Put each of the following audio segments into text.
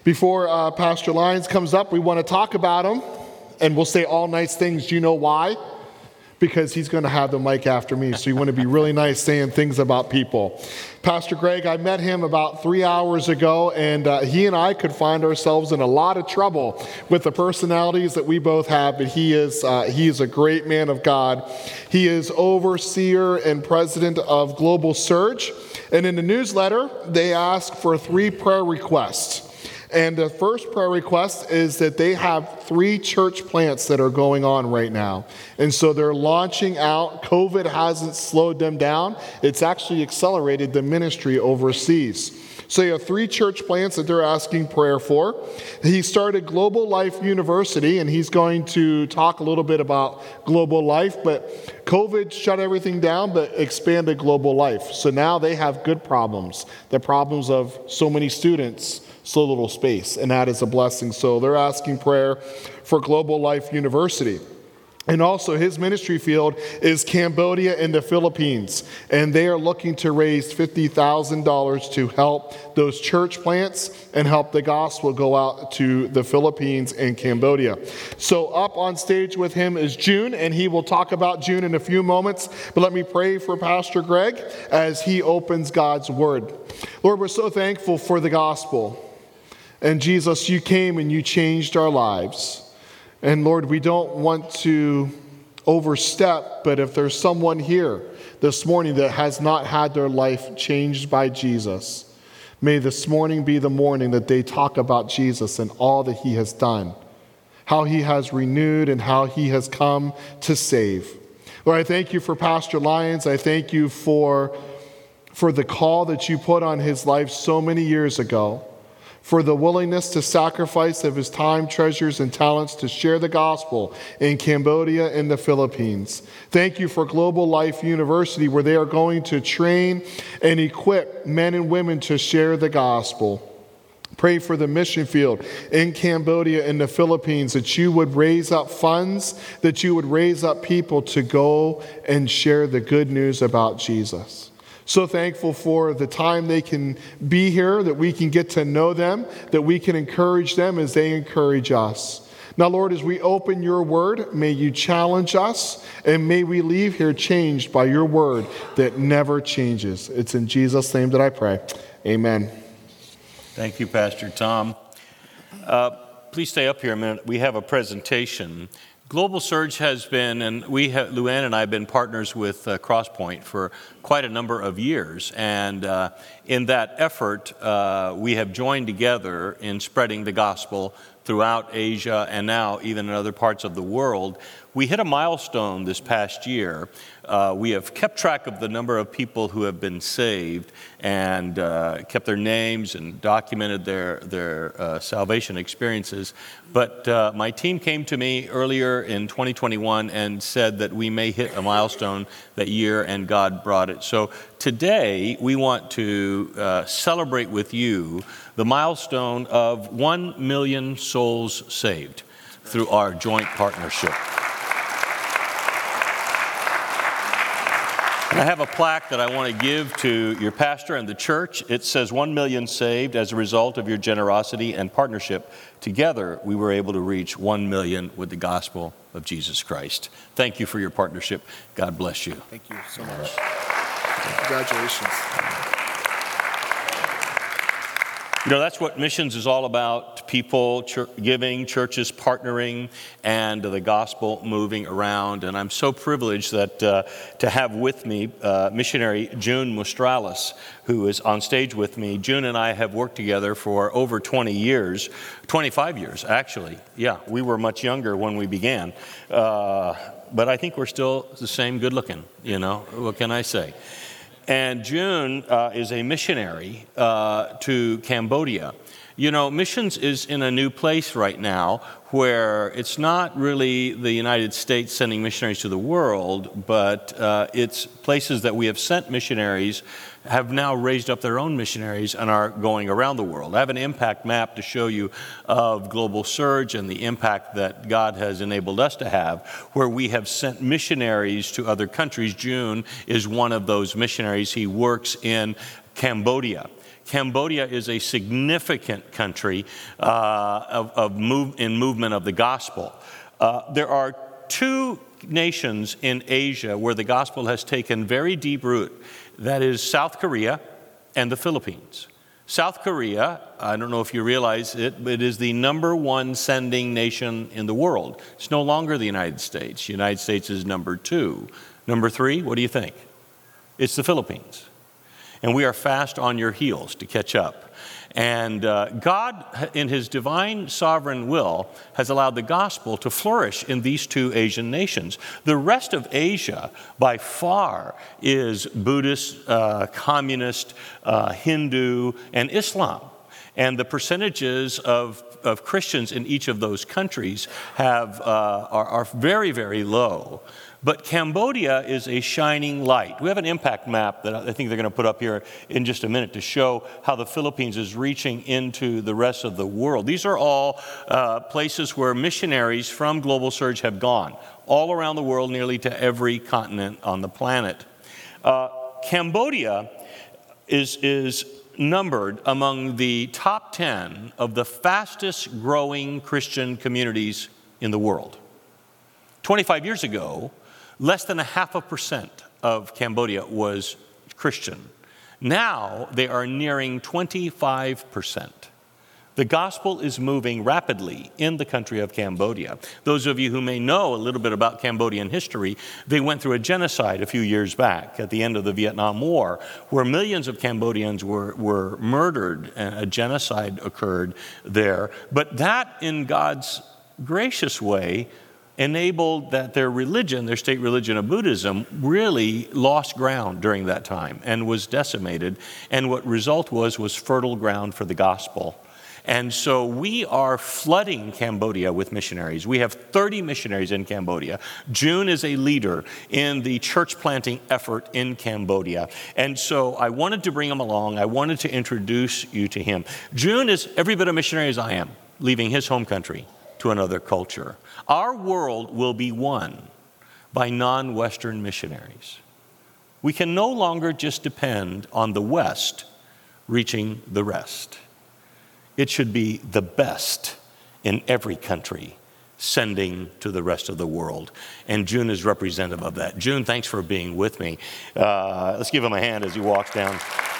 Before Pastor Lyons comes up, we want to talk about him, and we'll say all nice things. Do you know why? Because he's going to have the mic after me, so you want to be really nice saying things about people. Pastor Greg, I met him about 3 hours ago, and he and I could find ourselves in a lot of trouble with the personalities that we both have, but he is a great man of God. He is overseer and president of Global Surge, and in the newsletter, they ask for 3 prayer requests. And the first prayer request is that they have 3 church plants that are going on right now. And so they're launching out. COVID hasn't slowed them down. It's actually accelerated the ministry overseas. So you have 3 church plants that they're asking prayer for. He started Global Life University, and he's going to talk a little bit about Global Life. But COVID shut everything down, but expanded Global Life. So now they have good problems. The problems of so many students, so little space, and that is a blessing. So they're asking prayer for Global Life University. And also his ministry field is Cambodia and the Philippines, and they are looking to raise $50,000 to help those church plants and help the gospel go out to the Philippines and Cambodia. So up on stage with him is June, and he will talk about June in a few moments. But let me pray for Pastor Greg as he opens God's word. Lord, we're so thankful for the gospel. And Jesus, you came and you changed our lives. And Lord, we don't want to overstep, but if there's someone here this morning that has not had their life changed by Jesus, may this morning be the morning that they talk about Jesus and all that he has done, how he has renewed and how he has come to save. Lord, I thank you for Pastor Lyons. I thank you for the call that you put on his life so many years ago, for the willingness to sacrifice of his time, treasures, and talents to share the gospel in Cambodia and the Philippines. Thank you for Global Life University, where they are going to train and equip men and women to share the gospel. Pray for the mission field in Cambodia and the Philippines, that you would raise up funds, that you would raise up people to go and share the good news about Jesus. So thankful for the time they can be here, that we can get to know them, that we can encourage them as they encourage us. Now, Lord, as we open your word, may you challenge us, and may we leave here changed by your word that never changes. It's in Jesus' name that I pray. Amen. Thank you, Pastor Tom. Please stay up here a minute. We have a presentation. Global Surge has been, and Luann and I have been partners with Crosspoint for quite a number of years. And in that effort, we have joined together in spreading the gospel throughout Asia and now even in other parts of the world. We hit a milestone this past year. We have kept track of the number of people who have been saved and kept their names and documented their salvation experiences. But my team came to me earlier in 2021 and said that we may hit a milestone that year, and God brought it. So today we want to celebrate with you the milestone of 1 million souls saved through our joint partnership. And I have a plaque that I want to give to your pastor and the church. It says 1 million saved as a result of your generosity and partnership. Together, we were able to reach 1 million with the gospel of Jesus Christ. Thank you for your partnership. God bless you. Thank you so much. Congratulations. You know, that's what missions is all about. People giving, churches partnering, and the gospel moving around. And I'm so privileged that to have with me missionary June Mostralis, who is on stage with me. June and I have worked together for over 20 years, 25 years, actually. Yeah, we were much younger when we began. But I think we're still the same good looking, you know, what can I say? And June is a missionary to Cambodia. You know, missions is in a new place right now where it's not really the United States sending missionaries to the world, but it's places that we have sent missionaries have now raised up their own missionaries and are going around the world. I have an impact map to show you of Global Surge and the impact that God has enabled us to have, where we have sent missionaries to other countries. June is one of those missionaries. He works in Cambodia. Cambodia is a significant country in movement of the gospel. There are two nations in Asia where the gospel has taken very deep root. That is South Korea and the Philippines. South Korea, I don't know if you realize it, but it is the number one sending nation in the world. It's no longer the United States. The United States is number 2. Number 3, what do you think? It's the Philippines. And we are fast on your heels to catch up. And God, in his divine sovereign will, has allowed the gospel to flourish in these two Asian nations. The rest of Asia, by far, is Buddhist, communist, Hindu, and Islam. And the percentages of Christians in each of those countries are very, very low. But Cambodia is a shining light. We have an impact map that I think they're going to put up here in just a minute to show how the Philippines is reaching into the rest of the world. These are all places where missionaries from Global Surge have gone, all around the world, nearly to every continent on the planet. Cambodia is numbered among the top 10 of the fastest growing Christian communities in the world. 25 years ago, less than 0.5% of Cambodia was Christian. Now they are nearing 25%. The gospel is moving rapidly in the country of Cambodia. Those of you who may know a little bit about Cambodian history, they went through a genocide a few years back at the end of the Vietnam War, where millions of Cambodians were murdered, and a genocide occurred there. But that, in God's gracious way, enabled that their religion, their state religion of Buddhism, really lost ground during that time and was decimated. And what result was fertile ground for the gospel. And so we are flooding Cambodia with missionaries. We have 30 missionaries in Cambodia. June is a leader in the church planting effort in Cambodia. And so I wanted to bring him along. I wanted to introduce you to him. June is every bit a missionary as I am, leaving his home country to another culture. Our world will be won by non-Western missionaries. We can no longer just depend on the West reaching the rest. It should be the best in every country sending to the rest of the world. And June is representative of that. June, thanks for being with me. Let's give him a hand as he walks down.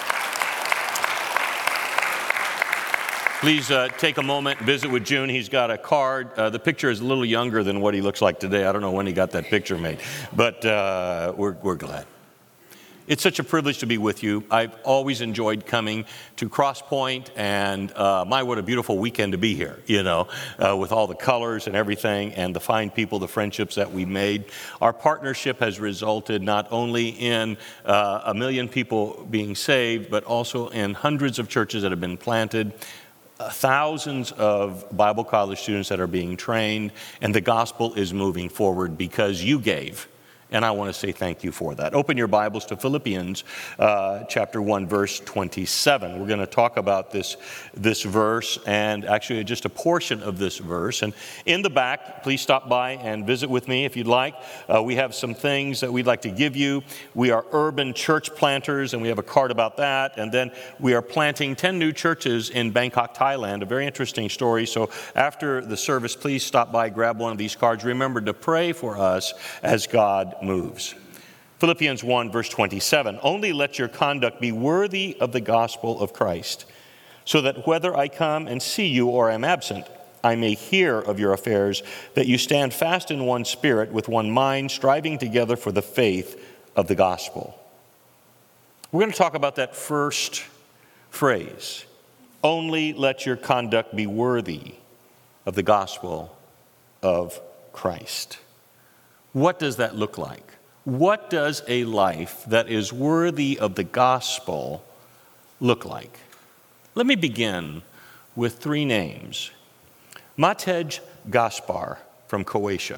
Please take a moment, visit with June. He's got a card. The picture is a little younger than what he looks like today. I don't know when he got that picture made, but we're glad. It's such a privilege to be with you. I've always enjoyed coming to Cross Point, and what a beautiful weekend to be here, with all the colors and everything, and the fine people, the friendships that we made. Our partnership has resulted not only in 1 million people being saved, but also in hundreds of churches that have been planted, thousands of Bible college students that are being trained, and the gospel is moving forward because you gave. And I want to say thank you for that. Open your Bibles to Philippians chapter 1, verse 27. We're going to talk about this verse, and actually just a portion of this verse. And in the back, please stop by and visit with me if you'd like. We have some things that we'd like to give you. We are urban church planters, and we have a card about that. And then we are planting 10 new churches in Bangkok, Thailand. A very interesting story. So after the service, please stop by, grab one of these cards. Remember to pray for us as God moves. Philippians 1, verse 27. Only let your conduct be worthy of the gospel of Christ, so that whether I come and see you or am absent, I may hear of your affairs, that you stand fast in one spirit, with one mind, striving together for the faith of the gospel. We're going to talk about that first phrase. Only let your conduct be worthy of the gospel of Christ. What does that look like? What does a life that is worthy of the gospel look like? Let me begin with 3 names. Matej Gaspar from Croatia,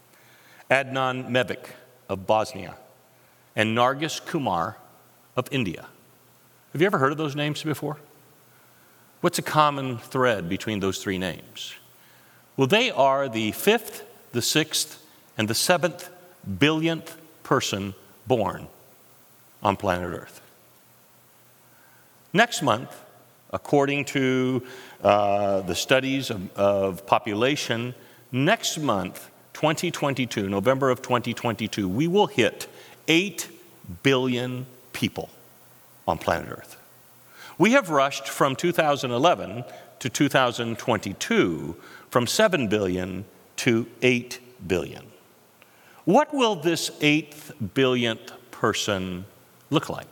Adnan Mevik of Bosnia, and Nargis Kumar of India. Have you ever heard of those names before? What's a common thread between those 3 names? Well, they are the 5th, the 6th, and the 7th billionth person born on planet Earth. Next month, according to the studies of population, next month, 2022, November of 2022, we will hit 8 billion people on planet Earth. We have rushed from 2011 to 2022 from 7 billion to 8 billion. What will this 8th billionth person look like?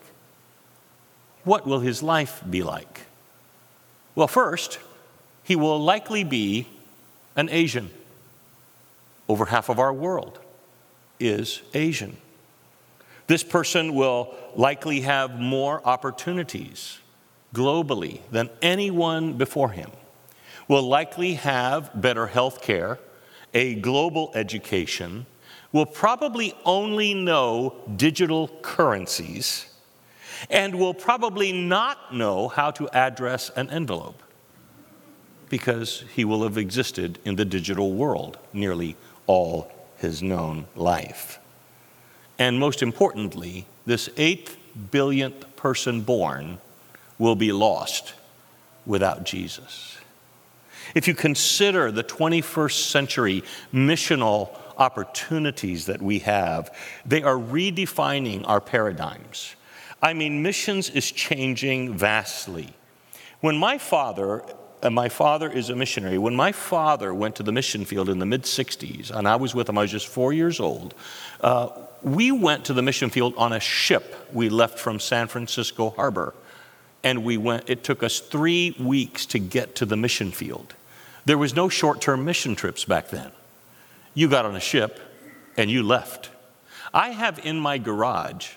What will his life be like? Well, first, he will likely be an Asian. Over half of our world is Asian. This person will likely have more opportunities globally than anyone before him, will likely have better health care, a global education, will probably only know digital currencies, and will probably not know how to address an envelope because he will have existed in the digital world nearly all his known life. And most importantly, this 8th billionth person born will be lost without Jesus. If you consider the 21st century missional opportunities that we have, they are redefining our paradigms. I mean, missions is changing vastly. When my father is a missionary. When my father went to the mission field in the mid-60s, and I was with him, I was just 4 years old, we went to the mission field on a ship. We left from San Francisco Harbor, and it took us 3 weeks to get to the mission field. There was no short-term mission trips back then. You got on a ship, and you left. I have in my garage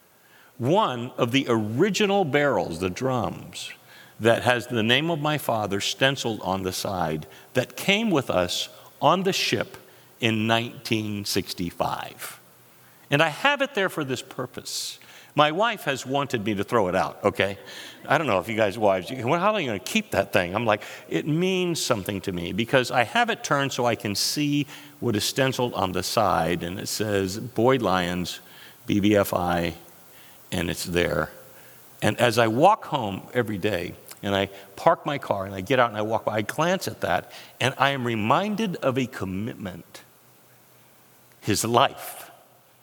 one of the original barrels, the drums, that has the name of my father stenciled on the side that came with us on the ship in 1965. And I have it there for this purpose. My wife has wanted me to throw it out, okay? I don't know if you guys wives, how are you going to keep that thing? I'm like, it means something to me because I have it turned so I can see what is stenciled on the side, and it says Boyd Lyons, BBFI, and it's there. And as I walk home every day, and I park my car, and I get out and I walk by, I glance at that, and I am reminded of a commitment. His life,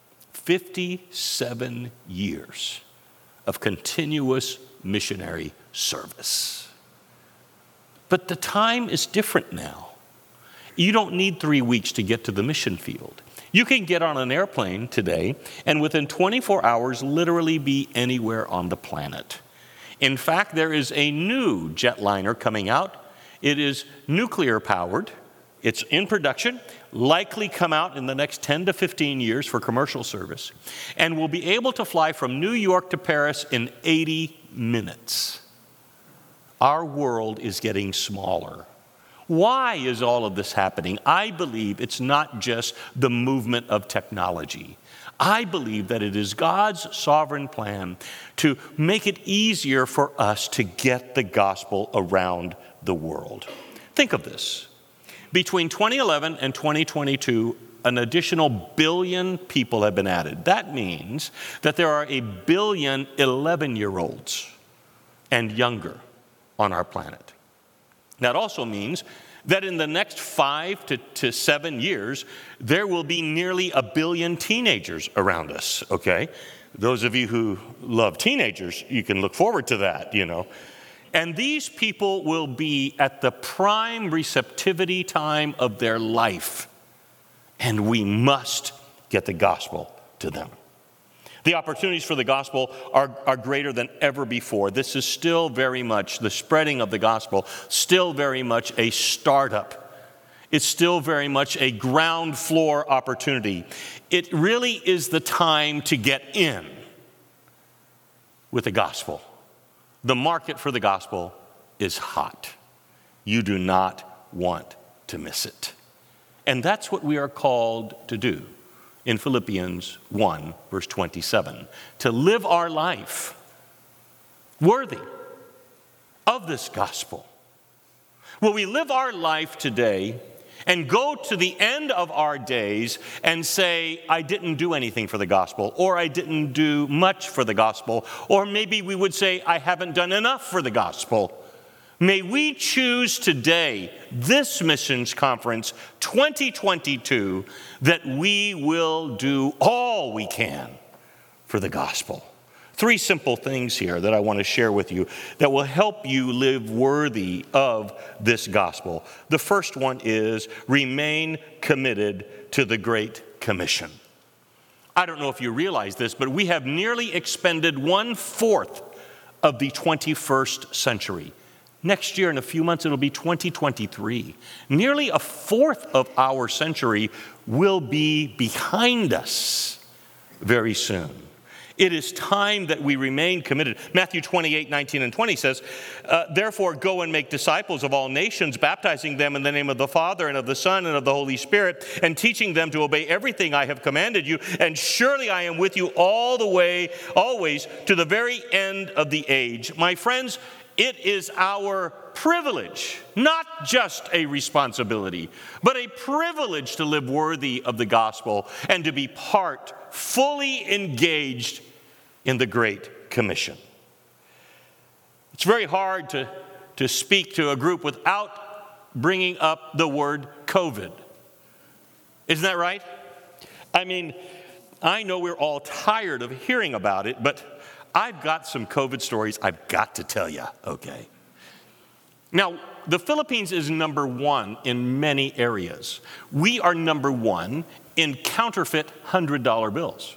57 years of continuous missionary service. But the time is different now. You don't need 3 weeks to get to the mission field. You can get on an airplane today and within 24 hours literally be anywhere on the planet. In fact, there is a new jetliner coming out. It is nuclear powered. It's in production, likely come out in the next 10 to 15 years for commercial service, and will be able to fly from New York to Paris in 80 minutes. Our world is getting smaller. Why is all of this happening? I believe it's not just the movement of technology. I believe that it is God's sovereign plan to make it easier for us to get the gospel around the world. Think of this. Between 2011 and 2022, an additional billion people have been added. That means that there are a billion 11-year-olds and younger on our planet. That also means that in the next 5 to 7 years, there will be nearly a billion teenagers around us, okay? Those of you who love teenagers, you can look forward to that, you know. And these people will be at the prime receptivity time of their life, and we must get the gospel to them. The opportunities for the gospel are greater than ever before. This is still very much, the spreading of the gospel, still very much a startup. It's still very much a ground floor opportunity. It really is the time to get in with the gospel. The market for the gospel is hot. You do not want to miss it. And that's what we are called to do. In Philippians 1, verse 27, to live our life worthy of this gospel. Will we live our life today and go to the end of our days and say, I didn't do anything for the gospel, or I didn't do much for the gospel, or maybe we would say, I haven't done enough for the gospel. May we choose today, this missions conference 2022, that we will do all we can for the gospel. 3 simple things here that I want to share with you that will help you live worthy of this gospel. The first one is remain committed to the Great Commission. I don't know if you realize this, but we have nearly expended 1/4 of the 21st century. Next year, in a few months, it'll be 2023. Nearly 1/4 of our century will be behind us very soon. It is time that we remain committed. Matthew 28:19 and 20 says, therefore go and make disciples of all nations, baptizing them in the name of the Father and of the Son and of the Holy Spirit, and teaching them to obey everything I have commanded you. And surely I am with you all the way, always, to the very end of the age. My friends, it is our privilege, not just a responsibility, but a privilege to live worthy of the gospel and to be fully engaged in the Great Commission. It's very hard to speak to a group without bringing up the word COVID. Isn't that right? I mean, I know we're all tired of hearing about it, but I've got some COVID stories I've got to tell you, okay? Now, the Philippines is number 1 in many areas. We are number 1 in counterfeit $100 bills.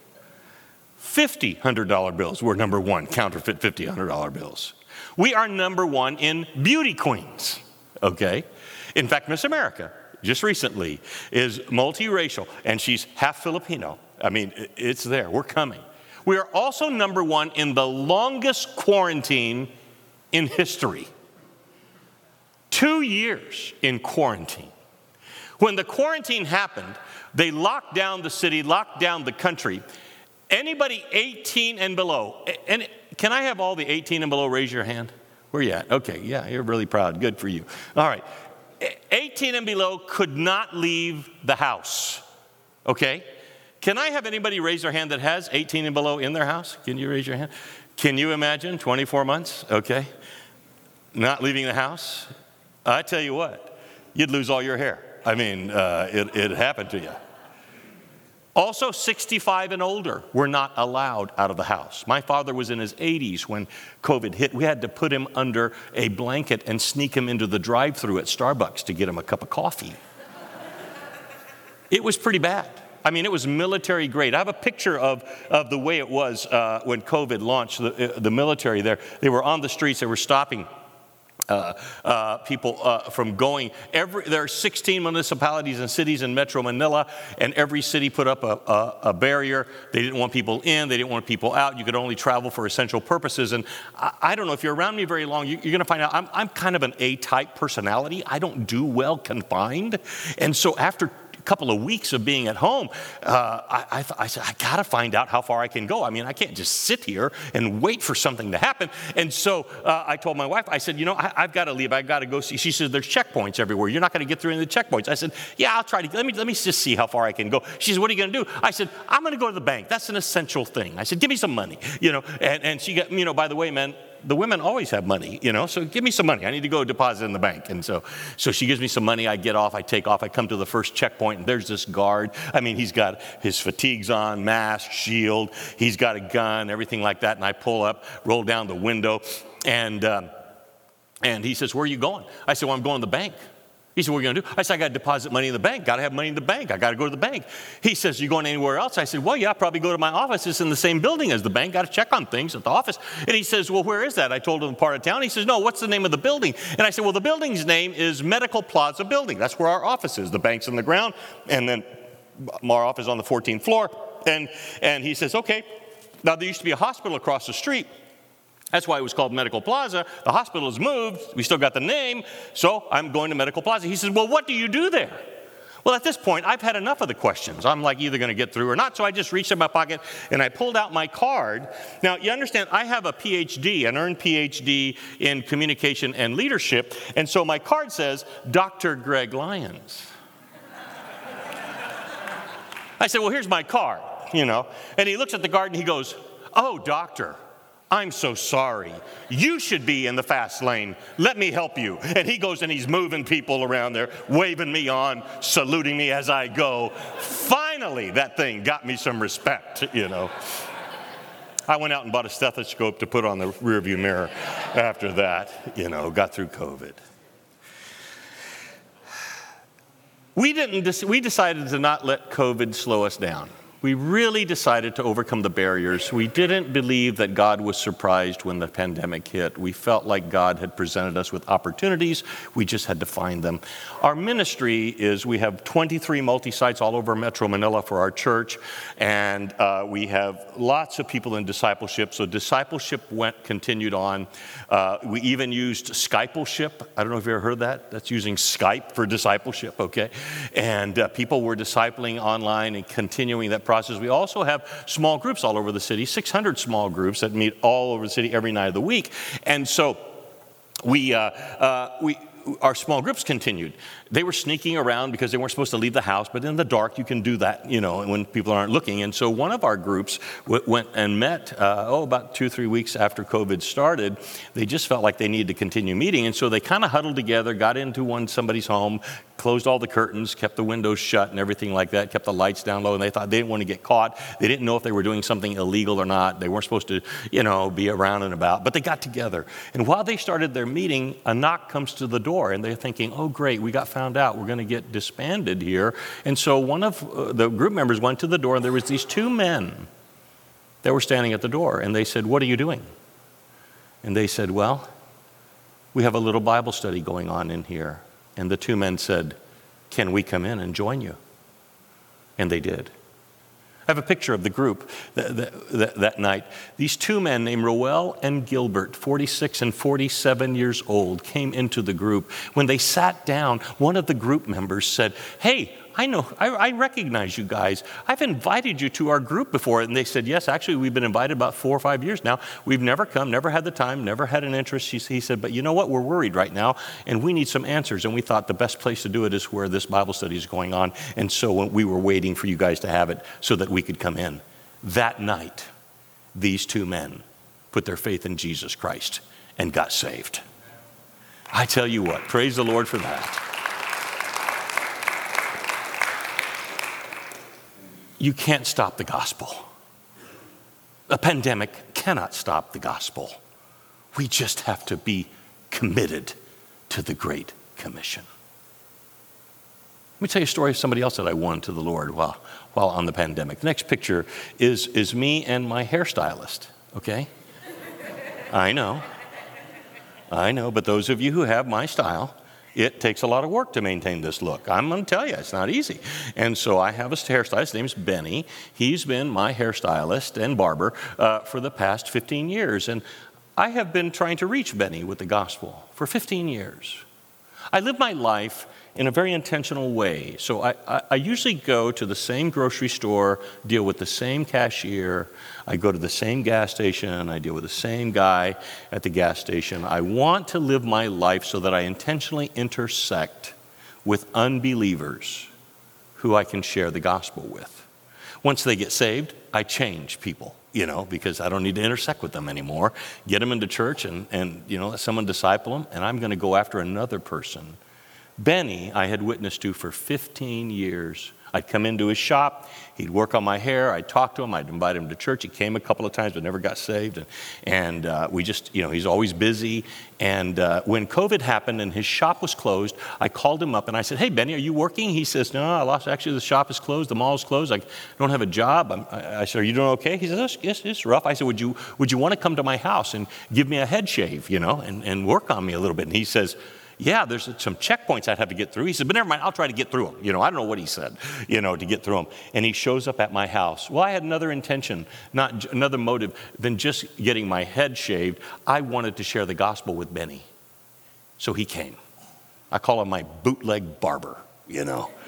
$50 $100 bills, we're number 1, counterfeit $50 $100 bills. We are number 1 in beauty queens, okay? In fact, Miss America, just recently, is multiracial, and she's half Filipino. I mean, it's there, we're coming. We are also number 1 in the longest quarantine in history. 2 years in quarantine. When the quarantine happened, they locked down the city, locked down the country. Anybody 18 and below, and can I have all the 18 and below raise your hand? Where you at? Okay, yeah, you're really proud. Good for you. All right. 18 and below could not leave the house. Okay? Can I have anybody raise their hand that has 18 and below in their house? Can you raise your hand? Can you imagine 24 months? Okay. Not leaving the house? I tell you what, you'd lose all your hair. I mean, it happened to you. Also, 65 and older were not allowed out of the house. My father was in his 80s when COVID hit. We had to put him under a blanket and sneak him into the drive-thru at Starbucks to get him a cup of coffee. It was pretty bad. I mean, it was military grade. I have a picture of the way it was when COVID launched, the military there. They were on the streets. They were stopping people from going. There are 16 municipalities and cities in Metro Manila, and every city put up a barrier. They didn't want people in. They didn't want people out. You could only travel for essential purposes. And I don't know, if you're around me very long, you're going to find out I'm kind of an A-type personality. I don't do well confined. And so after couple of weeks of being at home, I said, I got to find out how far I can go. I mean, I can't just sit here and wait for something to happen. And so I told my wife, I said, I've got to leave. I've got to go see. She said, there's checkpoints everywhere. You're not going to get through any of the checkpoints. I said, yeah, I'll try to. Let me just see how far I can go. She said, what are you going to do? I said, I'm going to go to the bank. That's an essential thing. I said, give me some money, and she got, by the way, man, the women always have money, so give me some money. I need to go deposit in the bank. And so she gives me some money. I get off, I take off, I come to the first checkpoint, and there's this guard. I mean, he's got his fatigues on, mask, shield. He's got a gun, everything like that. And I pull up, roll down the window, and he says, where are you going? I said, well, I'm going to the bank. He said, what are you going to do? I said, I got to deposit money in the bank. Got to have money in the bank. I got to go to the bank. He says, you going anywhere else? I said, well, yeah, I'll probably go to my office. It's in the same building as the bank. Got to check on things at the office. And he says, well, where is that? I told him part of town. He says, no, what's the name of the building? And I said, well, the building's name is Medical Plaza Building. That's where our office is. The bank's on the ground, and then our office is on the 14th floor. And he says, okay. Now, there used to be a hospital across the street. That's why it was called Medical Plaza. The hospital has moved. We still got the name. So I'm going to Medical Plaza. He says, well, what do you do there? Well, at this point, I've had enough of the questions. I'm like either going to get through or not. So I just reached in my pocket and I pulled out my card. Now, you understand, I have a PhD, an earned PhD in communication and leadership. And so my card says, Dr. Greg Lyons. I said, well, here's my card, And he looks at the card and he goes, oh, doctor, I'm so sorry. You should be in the fast lane. Let me help you. And he goes and he's moving people around there, waving me on, saluting me as I go. Finally, that thing got me some respect, I went out and bought a stethoscope to put on the rearview mirror after that, got through COVID. We decided to not let COVID slow us down. We really decided to overcome the barriers. We didn't believe that God was surprised when the pandemic hit. We felt like God had presented us with opportunities. We just had to find them. Our ministry is we have 23 multi-sites all over Metro Manila for our church, and we have lots of people in discipleship. So discipleship continued on. We even used Skypleship. I don't know if you ever heard that. That's using Skype for discipleship, okay? And people were discipling online and continuing that process. We also have small groups all over the city, 600 small groups that meet all over the city every night of the week. And so our small groups continued. They were sneaking around because they weren't supposed to leave the house, but in the dark you can do that, when people aren't looking. And so one of our groups went and met, about 2-3 weeks after COVID started. They just felt like they needed to continue meeting. And so they kind of huddled together, got into somebody's home, closed all the curtains, kept the windows shut and everything like that, kept the lights down low, and they thought they didn't want to get caught. They didn't know if they were doing something illegal or not. They weren't supposed to, be around and about, but they got together. And while they started their meeting, a knock comes to the door, and they're thinking, oh, great, we got found out. We're going to get disbanded here. And so one of the group members went to the door, and there was these two men that were standing at the door, and they said, what are you doing? And they said, well, we have a little Bible study going on in here. And the two men said, can we come in and join you? And they did. I have a picture of the group that night. These two men named Roel and Gilbert, 46 and 47 years old, came into the group. When they sat down, one of the group members said, hey, I recognize you guys. I've invited you to our group before. And they said, yes, actually, we've been invited about 4 or 5 years now. We've never come, never had the time, never had an interest. He said, but you know what? We're worried right now, and we need some answers. And we thought the best place to do it is where this Bible study is going on. And so we were waiting for you guys to have it so that we could come in. That night, these two men put their faith in Jesus Christ and got saved. I tell you what, praise the Lord for that. You can't stop the gospel. A pandemic cannot stop the gospel. We just have to be committed to the Great Commission. Let me tell you a story of somebody else that I won to the Lord while on the pandemic. The next picture is me and my hairstylist, okay? I know, but those of you who have my style, it takes a lot of work to maintain this look. I'm going to tell you, it's not easy. And so I have a hairstylist. His name's Benny. He's been my hairstylist and barber for the past 15 years. And I have been trying to reach Benny with the gospel for 15 years. I live my life in a very intentional way. So I usually go to the same grocery store, deal with the same cashier. I go to the same gas station. I deal with the same guy at the gas station. I want to live my life so that I intentionally intersect with unbelievers who I can share the gospel with. Once they get saved, I change people, because I don't need to intersect with them anymore. Get them into church and let someone disciple them, and I'm going to go after another person. Benny, I had witnessed to for 15 years. I'd come into his shop, he'd work on my hair, I'd talk to him, I'd invite him to church. He came a couple of times but never got saved. And we just, he's always busy. And when COVID happened and his shop was closed, I called him up and I said, hey, Benny, are you working? He says, no, actually the shop is closed, the mall is closed, I don't have a job. I said, are you doing okay? He says, yes, it's rough. I said, would you want to come to my house and give me a head shave, and work on me a little bit? And he says, yeah, there's some checkpoints I'd have to get through. He said, but never mind, I'll try to get through them. I don't know what he said, to get through them. And he shows up at my house. Well, I had another intention, not another motive than just getting my head shaved. I wanted to share the gospel with Benny. So he came. I call him my bootleg barber,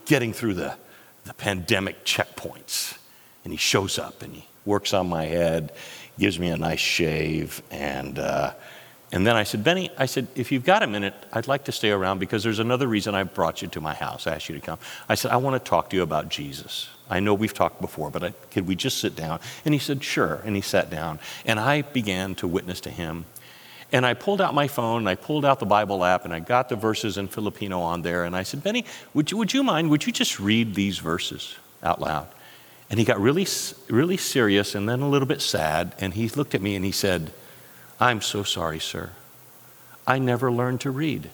getting through the pandemic checkpoints. And he shows up and he works on my head, gives me a nice shave. And then I said, Benny, if you've got a minute, I'd like to stay around because there's another reason I brought you to my house, asked you to come. I said, I want to talk to you about Jesus. I know we've talked before, but could we just sit down? And he said, sure. And he sat down. And I began to witness to him. And I pulled out my phone, and I pulled out the Bible app, and I got the verses in Filipino on there. And I said, Benny, would you mind, would you just read these verses out loud? And he got really, really serious and then a little bit sad. And he looked at me and he said, I'm so sorry, sir. I never learned to read.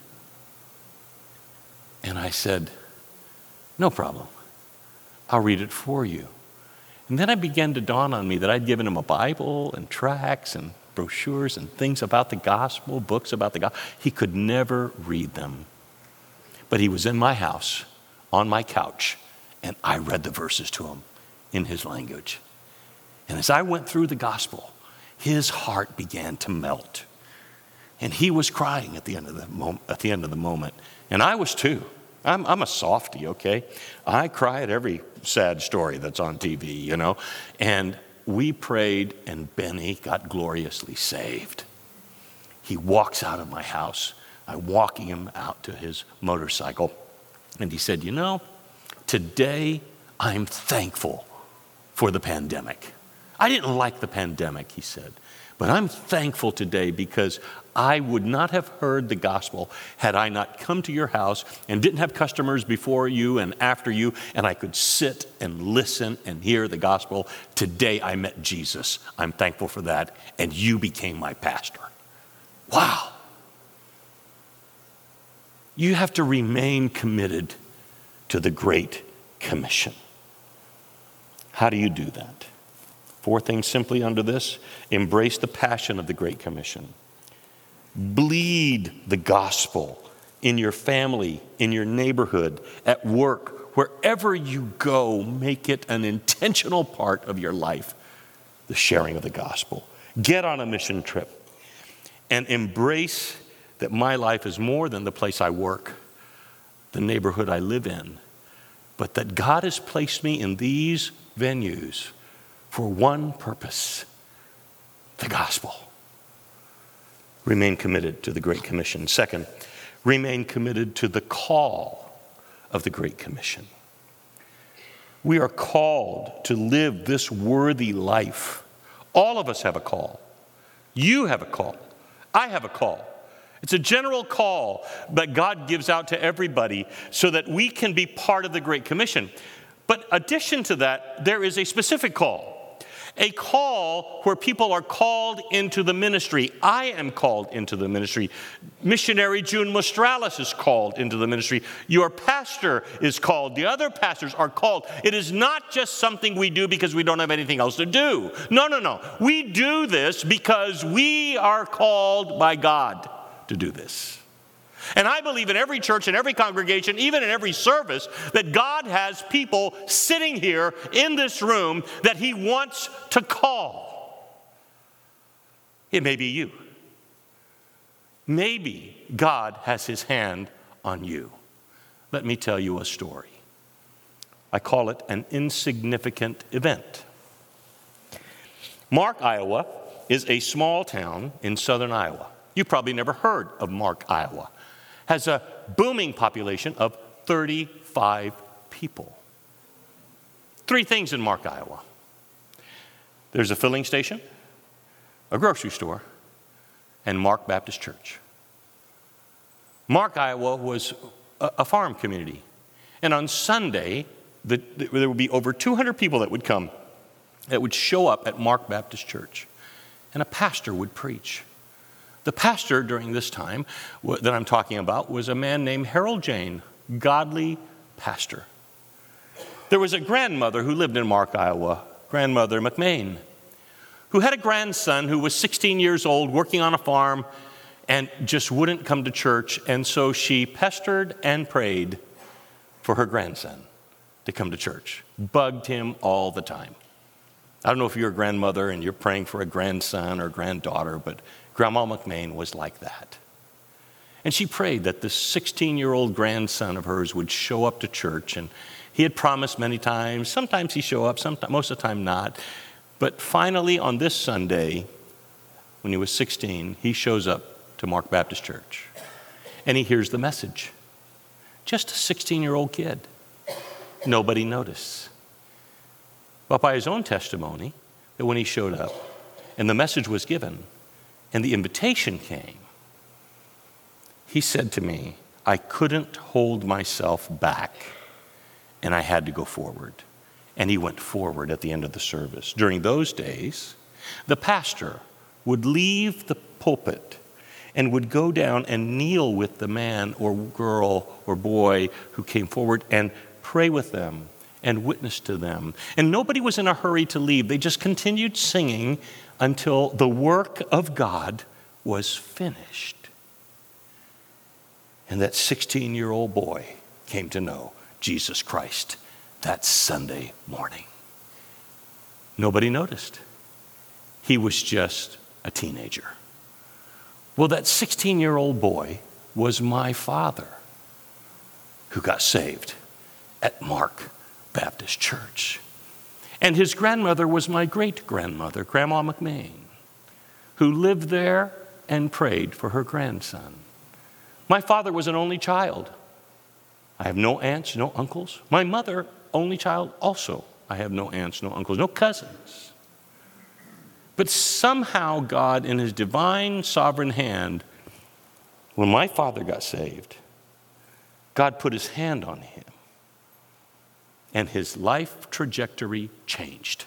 And I said, no problem. I'll read it for you. And then it began to dawn on me that I'd given him a Bible and tracts and brochures and things about the gospel, books about the gospel. He could never read them. But he was in my house, on my couch, and I read the verses to him in his language. And as I went through the gospel, his heart began to melt. And he was crying at the end of the moment. And I was too. I'm a softie, okay? I cry at every sad story that's on TV, And we prayed, and Benny got gloriously saved. He walks out of my house. I'm walking him out to his motorcycle. And he said, today I'm thankful for the pandemic. I didn't like the pandemic, he said. But I'm thankful today because I would not have heard the gospel had I not come to your house and didn't have customers before you and after you, and I could sit and listen and hear the gospel. Today I met Jesus. I'm thankful for that, and you became my pastor. Wow. You have to remain committed to the Great Commission. How do you do that? 4 things simply under this. Embrace the passion of the Great Commission. Bleed the gospel in your family, in your neighborhood, at work, wherever you go. Make it an intentional part of your life, the sharing of the gospel. Get on a mission trip and embrace that my life is more than the place I work, the neighborhood I live in, but that God has placed me in these venues for one purpose, the gospel. Remain committed to the Great Commission. Second, remain committed to the call of the Great Commission. We are called to live this worthy life. All of us have a call. You have a call. I have a call. It's a general call that God gives out to everybody so that we can be part of the Great Commission. But in addition to that, there is a specific call. A call where people are called into the ministry. I am called into the ministry. Missionary June Mostralis is called into the ministry. Your pastor is called. The other pastors are called. It is not just something we do because we don't have anything else to do. No. We do this because we are called by God to do this. And I believe in every church, in every congregation, even in every service, that God has people sitting here in this room that He wants to call. It may be you. Maybe God has His hand on you. Let me tell you a story. I call it an insignificant event. Mark, Iowa is a small town in southern Iowa. You've probably never heard of Mark, Iowa. Has a booming population of 35 people. 3 things in Mark, Iowa. There's a filling station, a grocery store, and Mark Baptist Church. Mark, Iowa was a farm community. And on Sunday, there would be over 200 people that would come, that would show up at Mark Baptist Church. And a pastor would preach. The pastor during this time that I'm talking about was a man named Harold Jane, godly pastor. There was a grandmother who lived in Mark, Iowa, Grandmother McMain, who had a grandson who was 16 years old working on a farm and just wouldn't come to church. And so she pestered and prayed for her grandson to come to church, bugged him all the time. I don't know if you're a grandmother and you're praying for a grandson or granddaughter, but Grandma McMain was like that. And she prayed that this 16-year-old grandson of hers would show up to church. And he had promised many times. Sometimes he'd show up, most of the time not. But finally, on this Sunday, when he was 16, he shows up to Mark Baptist Church. And he hears the message. Just a 16-year-old kid. Nobody noticed. But by his own testimony, that when he showed up and the message was given and the invitation came, he said to me, I couldn't hold myself back and I had to go forward. And he went forward at the end of the service. During those days, the pastor would leave the pulpit and would go down and kneel with the man or girl or boy who came forward and pray with them and witness to them. And nobody was in a hurry to leave. They just continued singing until the work of God was finished. And that 16-year-old boy came to know Jesus Christ that Sunday morning. Nobody noticed. He was just a teenager. Well, that 16-year-old boy was my father who got saved at Mark Baptist Church. And his grandmother was my great-grandmother, Grandma McMain, who lived there and prayed for her grandson. My father was an only child. I have no aunts, no uncles. My mother, only child also. I have no aunts, no uncles, no cousins. But somehow God, in his divine sovereign hand, when my father got saved, God put his hand on him. And his life trajectory changed.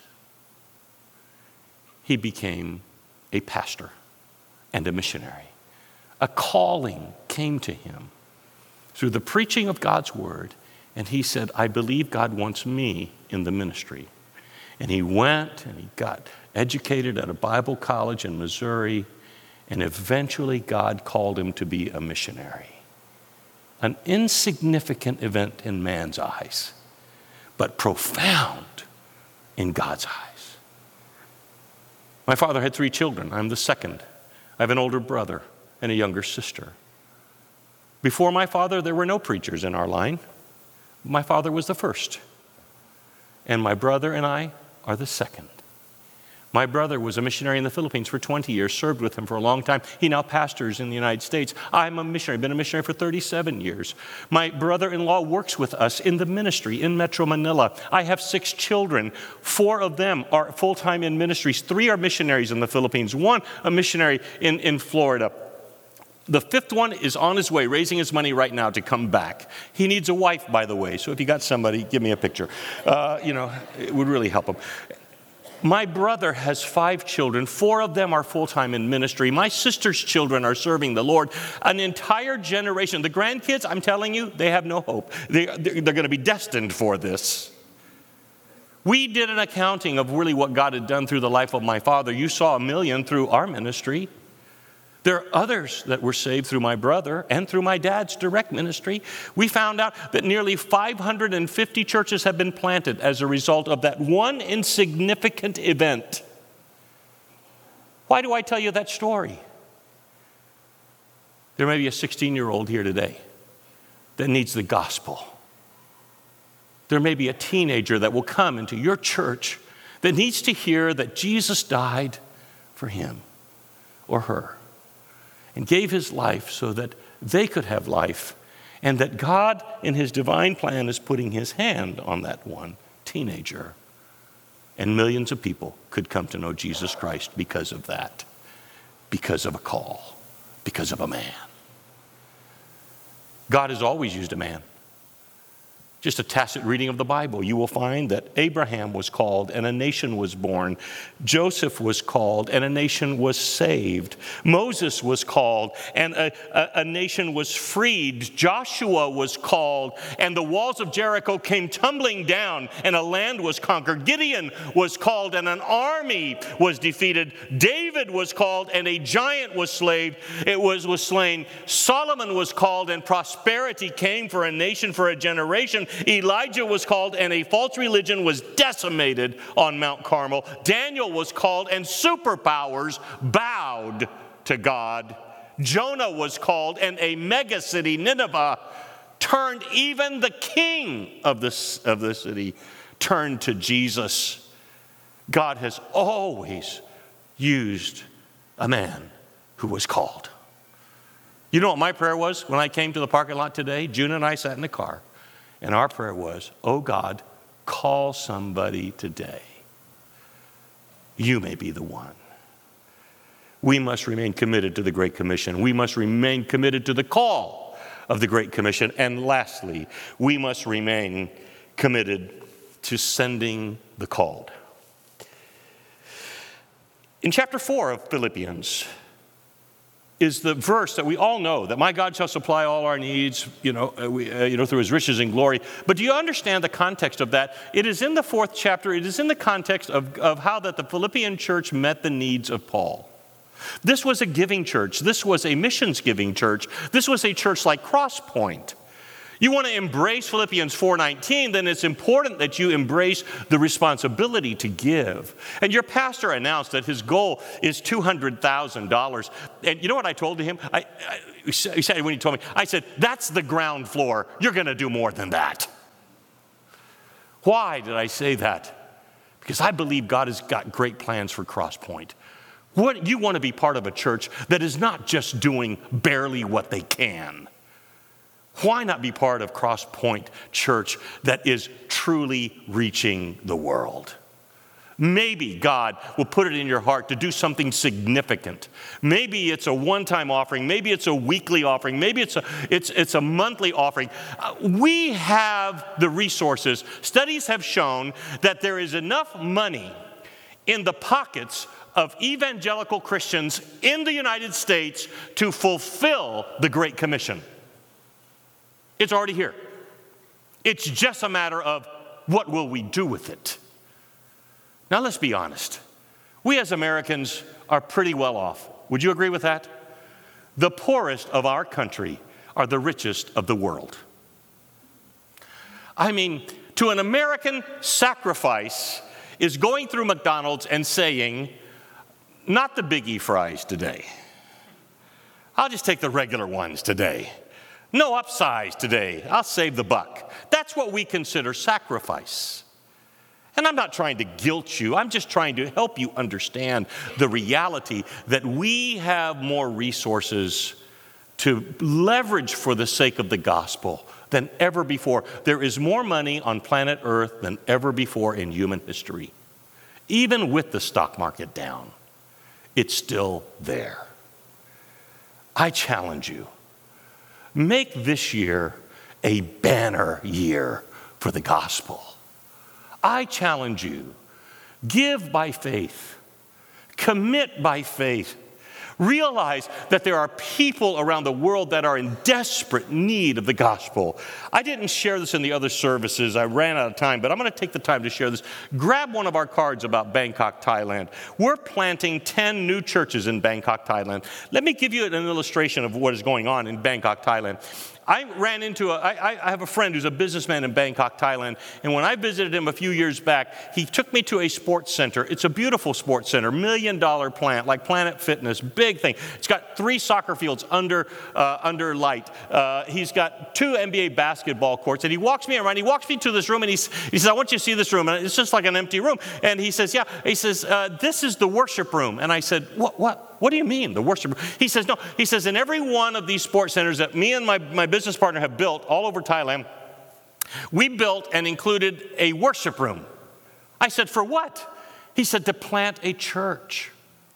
He became a pastor and a missionary. A calling came to him through the preaching of God's word, and he said, I believe God wants me in the ministry. And he went and he got educated at a Bible college in Missouri, and eventually God called him to be a missionary. An insignificant event in man's eyes, but profound in God's eyes. My father had 3 children. I'm the second. I have an older brother and a younger sister. Before my father, there were no preachers in our line. My father was the first. And my brother and I are the second. My brother was a missionary in the Philippines for 20 years, served with him for a long time. He now pastors in the United States. I'm a missionary, been a missionary for 37 years. My brother-in-law works with us in the ministry in Metro Manila. I have 6 children. 4 of them are full-time in ministries. 3 are missionaries in the Philippines. 1 a missionary in Florida. The 5th one is on his way, raising his money right now to come back. He needs a wife, by the way. So if you got somebody, give me a picture. It would really help him. My brother has 5 children. 4 of them are full-time in ministry. My sister's children are serving the Lord. An entire generation. The grandkids, I'm telling you, they have no hope. They're going to be destined for this. We did an accounting of really what God had done through the life of my father. You saw 1 million through our ministry. There are others that were saved through my brother and through my dad's direct ministry. We found out that nearly 550 churches have been planted as a result of that one insignificant event. Why do I tell you that story? There may be a 16-year-old here today that needs the gospel. There may be a teenager that will come into your church that needs to hear that Jesus died for him or her, and gave his life so that they could have life, and that God, in his divine plan, is putting his hand on that one teenager. And millions of people could come to know Jesus Christ because of that, because of a call, because of a man. God has always used a man. Just a tacit reading of the Bible, you will find that Abraham was called and a nation was born. Joseph was called and a nation was saved. Moses was called and a nation was freed. Joshua was called and the walls of Jericho came tumbling down and a land was conquered. Gideon was called and an army was defeated. David was called and a giant was slain. Solomon was called and prosperity came for a nation, for a generation. Elijah was called and a false religion was decimated on Mount Carmel. Daniel was called and superpowers bowed to God. Jonah was called, and a mega city, Nineveh, turned. Even the king of the city turned to Jesus. God has always used a man who was called. You know what my prayer was when I came to the parking lot today? June and I sat in the car, and our prayer was, oh God, call somebody today. You may be the one. We must remain committed to the Great Commission. We must remain committed to the call of the Great Commission. And lastly, we must remain committed to sending the called. In chapter 4 of Philippians is the verse that we all know, that my God shall supply all our needs, through his riches and glory. But do you understand the context of that? It is in the 4th chapter. It is in the context of how that the Philippian church met the needs of Paul. This was a giving church. This was a missions giving church. This was a church like Crosspoint. You want to embrace Philippians 4:19, then it's important that you embrace the responsibility to give. And your pastor announced that his goal is $200,000. And you know what I told him? He said when he told me, I said, that's the ground floor. You're going to do more than that. Why did I say that? Because I believe God has got great plans for Crosspoint. You want to be part of a church that is not just doing barely what they can. Why not be part of Crosspoint Church that is truly reaching the world? Maybe God will put it in your heart to do something significant. Maybe it's a one-time offering. Maybe it's a weekly offering. Maybe it's a monthly offering. We have the resources. Studies have shown that there is enough money in the pockets of evangelical Christians in the United States to fulfill the Great Commission. It's already here. It's just a matter of what will we do with it. Now let's be honest. We as Americans are pretty well off. Would you agree with that? The poorest of our country are the richest of the world. I mean, to an American, sacrifice is going through McDonald's and saying, not the biggie fries today. I'll just take the regular ones today. No upsize today. I'll save the buck. That's what we consider sacrifice. And I'm not trying to guilt you. I'm just trying to help you understand the reality that we have more resources to leverage for the sake of the gospel than ever before. There is more money on planet Earth than ever before in human history. Even with the stock market down, it's still there. I challenge you. Make this year a banner year for the gospel. I challenge you, give by faith, commit by faith. Realize that there are people around the world that are in desperate need of the gospel. I didn't share this in the other services. I ran out of time, but I'm going to take the time to share this. Grab one of our cards about Bangkok, Thailand. We're planting 10 new churches in Bangkok, Thailand. Let me give you an illustration of what is going on in Bangkok, Thailand. I have a friend who's a businessman in Bangkok, Thailand, and when I visited him a few years back, he took me to a sports center. It's a beautiful sports center, $1 million plant, like Planet Fitness, big thing. It's got 3 soccer fields under light. He's got 2 NBA basketball courts, and he walks me around. He walks me to this room, and he says, I want you to see this room, and it's just like an empty room. And he says, yeah. He says, this is the worship room. And I said, what do you mean, the worship room? He says, no. He says, in every one of these sports centers that me and my business partner have built all over Thailand, we built and included a worship room. I said, for what? He said, to plant a church.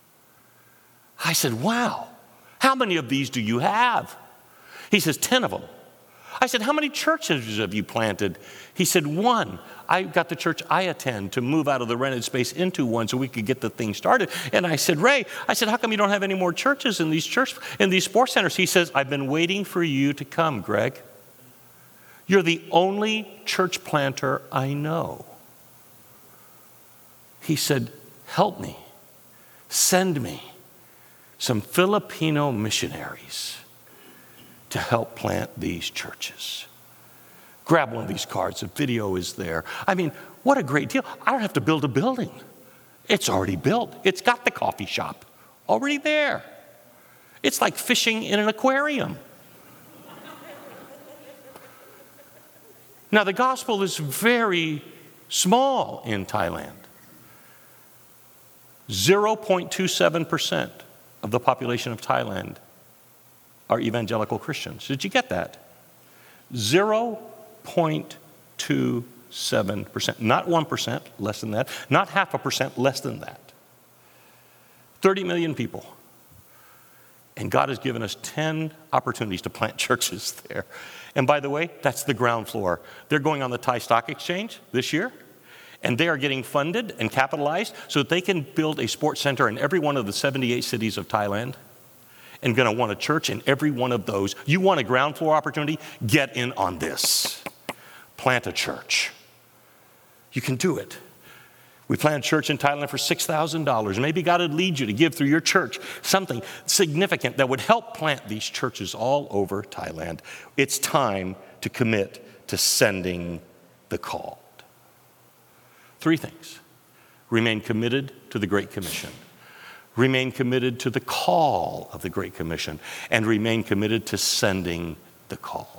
I said, wow. How many of these do you have? He says, 10 of them. I said, how many churches have you planted? He said, 1. I got the church I attend to move out of the rented space into one so we could get the thing started. And I said, Ray, how come you don't have any more churches in these sports centers? He says, I've been waiting for you to come, Greg. You're the only church planter I know. He said, help me. Send me some Filipino missionaries to help plant these churches. Grab one of these cards. The video is there. I mean, what a great deal. I don't have to build a building. It's already built. It's got the coffee shop already there. It's like fishing in an aquarium. Now, the gospel is very small in Thailand. 0.27% of the population of Thailand are evangelical Christians. Did you get that? 0.27%. Not 1%, less than that. Not 0.5%, less than that. 30 million people. And God has given us 10 opportunities to plant churches there. And by the way, that's the ground floor. They're going on the Thai Stock Exchange this year, and they are getting funded and capitalized so that they can build a sports center in every one of the 78 cities of Thailand, and going to want a church in every one of those. You want a ground floor opportunity? Get in on this. Plant a church. You can do it. We planted a church in Thailand for $6,000. Maybe God would lead you to give through your church something significant that would help plant these churches all over Thailand. It's time to commit to sending the called. 3 things. Remain committed to the Great Commission. Remain committed to the call of the Great Commission. And remain committed to sending the called.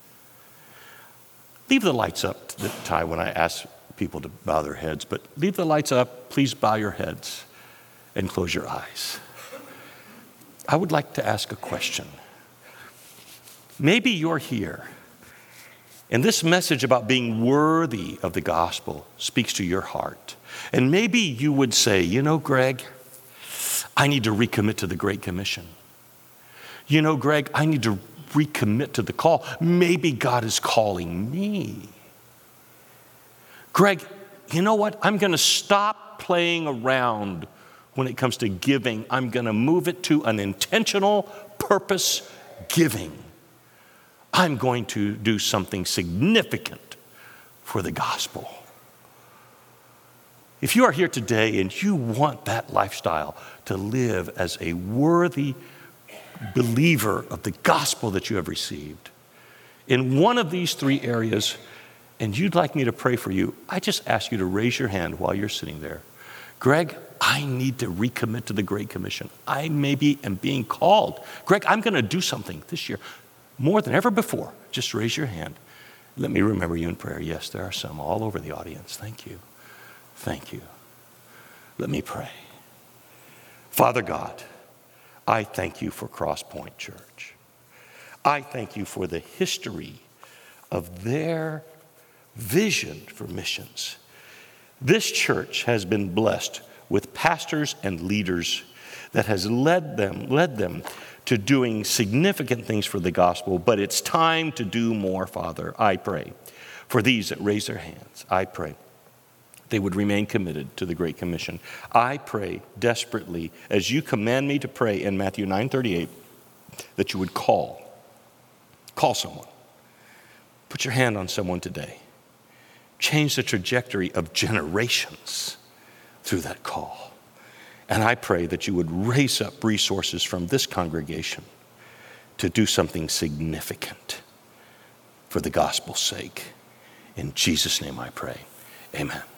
Leave the lights up, Ty, when I ask people to bow their heads, but leave the lights up. Please bow your heads and close your eyes. I would like to ask a question. Maybe you're here, and this message about being worthy of the gospel speaks to your heart. And maybe you would say, you know, Greg, I need to recommit to the Great Commission. You know, Greg, I need to recommit to the call. Maybe God is calling me. Greg, you know what? I'm going to stop playing around when it comes to giving. I'm going to move it to an intentional purpose giving. I'm going to do something significant for the gospel. If you are here today and you want that lifestyle to live as a worthy believer of the gospel that you have received, in one of these 3 areas, and you'd like me to pray for you, I just ask you to raise your hand while you're sitting there. Greg, I need to recommit to the Great Commission. I maybe am being called. Greg, I'm going to do something this year more than ever before. Just raise your hand. Let me remember you in prayer. Yes, there are some all over the audience. Thank you. Thank you. Let me pray. Father God, I thank you for Cross Point Church. I thank you for the history of their vision for missions. This church has been blessed with pastors and leaders that has led them to doing significant things for the gospel, but it's time to do more, Father. I pray for these that raise their hands. I pray they would remain committed to the Great Commission. I pray desperately, as you command me to pray in Matthew 9:38, that you would call someone. Put your hand on someone today. Change the trajectory of generations through that call. And I pray that you would raise up resources from this congregation to do something significant for the gospel's sake. In Jesus' name I pray. Amen.